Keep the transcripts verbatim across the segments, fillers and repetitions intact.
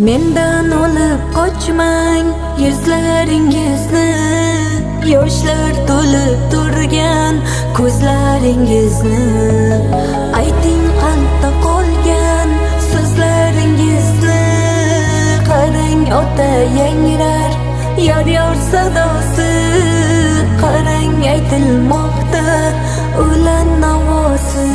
Mendan olib qochmang yuzlaringizni, yoshlar to'lib turgan ko'zlaringizni. Ayting qalbda qolgan so'zlaringizni, qarang ota yangrar yor-yor sadosi. Qarang aytilmoqda ulan navosi.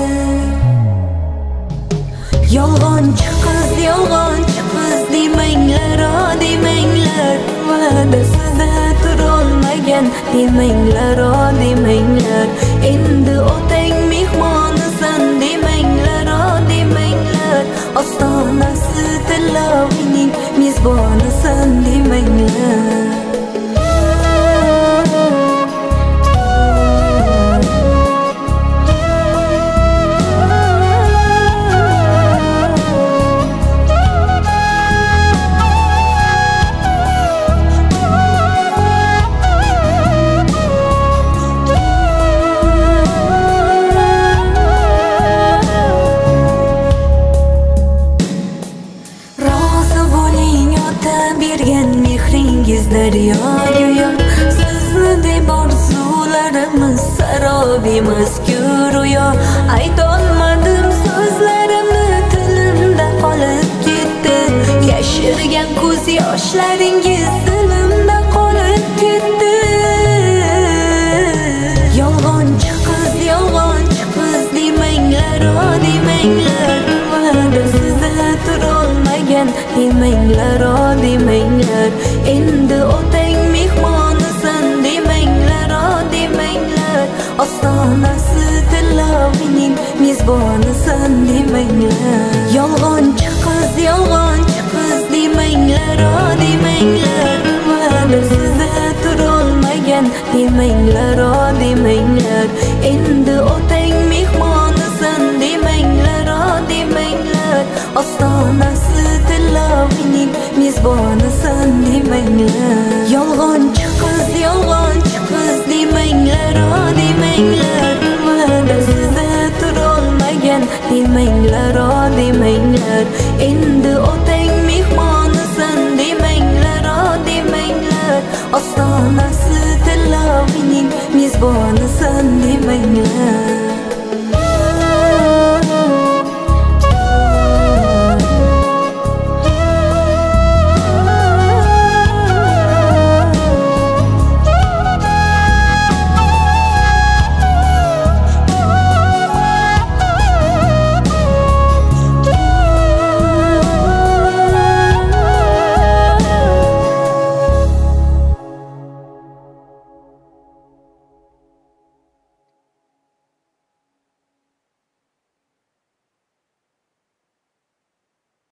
Yolg'onchi qiz, yolg'onchi qiz demanglar, o demanglar. Va'dasida turolmagan demanglar, o demanglar. Endi otang mehmonisan demanglar, o demanglar. Ostonasi tilovining mezbonisan demanglar. Bergan mehringiz daryoga, sizni deb orzularimiz sarobimiz go'yo. Aytolmadim so'zlarimni, tilimda qolib ketdi. Yashirgan ko'z yoshlaringiz dilimda qolib ketdi. Yolg'onchi qiz, yolg'onchi qiz demanglar, o demanglar. Va'dasida turolmagan demanglar, o demanglar. Endi otang mehmonisan demanglar, o demanglar. Ostonasi tilovining mezbonisan demanglar. Yolg'onchi qiz, yolg'onchi qiz demanglar, o demanglar. Va'dasida turolmagan demanglar, o demanglar. Endi otang mehmonisan demanglar, o demanglar. Ostonasi tilovining mezbonisan demanglar. Yolg'onchi qiz, yolg'onchi qiz demanglar, o demanglar. Va'dasida turolmagan demanglar, o demanglar. Endi otang mehmonisan demanglar, o demanglar. Ostonasi tilovining mezbonisan demanglar.